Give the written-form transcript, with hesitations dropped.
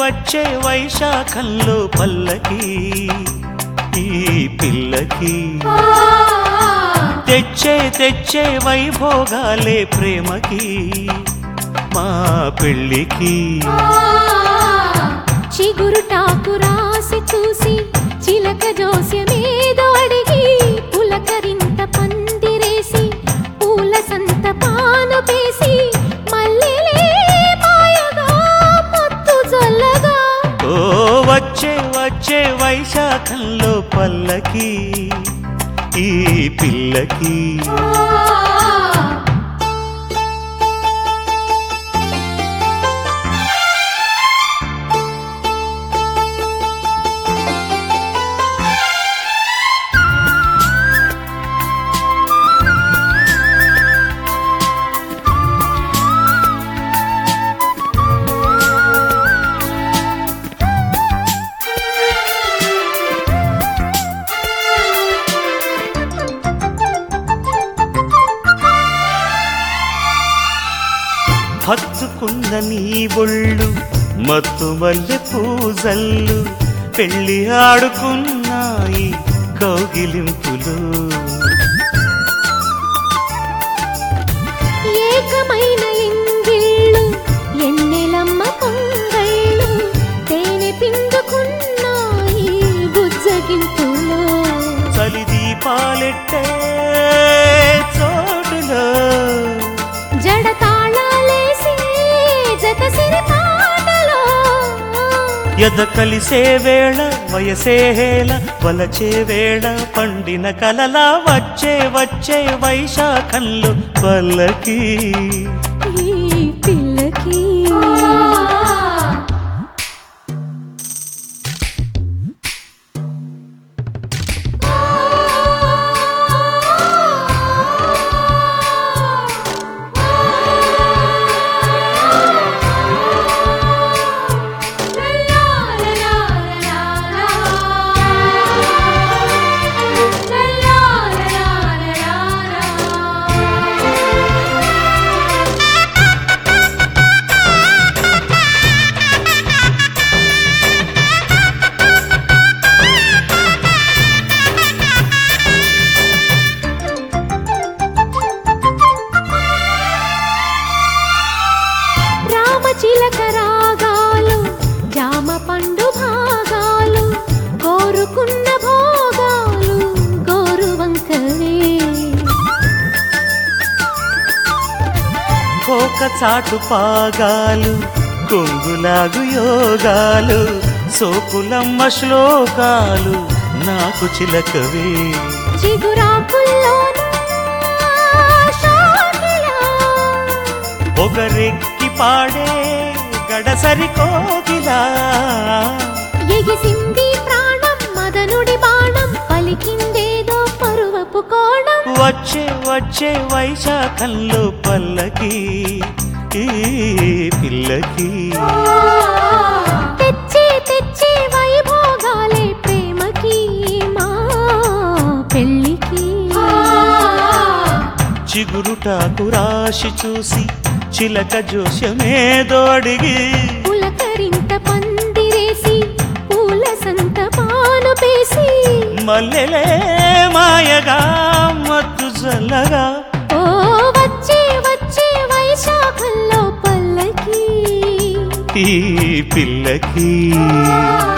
వచ్చే వైశాఖంలో పల్లకి ఈ పిల్లకి తెచ్చే వైభోగాలే ప్రేమకి మా పెళ్ళికి చిగురుటాకు రాసి చూసి చిలక జోస్యమేదో అడిగి పులకరింత పందిరేసి పూల సంత పాను పేసి మల్లెలే మాయగా మత్తు జల్లగా ఓ వచ్చే వైశాఖంలో పల్లకి ఈ పిల్లకి హత్తుకున్న నీ ఒళ్ళు మత్తు మల్లె పూజల్లు పెళ్ళి ఆడుకున్నాయి కౌగిలింపులు ఏకమైన ఎంగిళ్ళు ఎన్నెలమ్మ పొంగళ్ళు తేనె పిండుకున్నాయి బుజ్జగింపులు చలి దీపాలెట్టే చోటులో ఎద కలిసే వేళ వయసే హేళ వలచే వేళ పండిన కలలా వచ్చే వైశాఖంలో పల్లకి ఈ పిల్లకి చిలక రాగాలు జామ పండు భాగాలు కోరుకున్న భోగాలు గోరువంకరే కోక చాటు పాగాలు కొంగులాగు యోగాలు సోకులమ్మ శ్లోకాలు నాకు చిలకవే చిగురాకుల్లోన ఒకరెక్కి పాడే గడసరి కోగిలా ఎగిసింది ప్రాణం మదనుడి బాణం పలికిందేదో పరువపు కోణం వచ్చే వైశాఖంలో పల్లకి ఈ పిల్లకి తెచ్చే వైభోగాలే ప్రేమకి మా పెళ్ళికి చిగురుటాకు రాశి చూసి చిలక జోస్యమేదో అడిగి పులకరింత పందిరేసి పూల సంత పాను పేసి మల్లెలే మాయగా మత్తు జల్లగా ఓ వచ్చే వైశాఖంలో పల్లకి ఈ పిల్లకి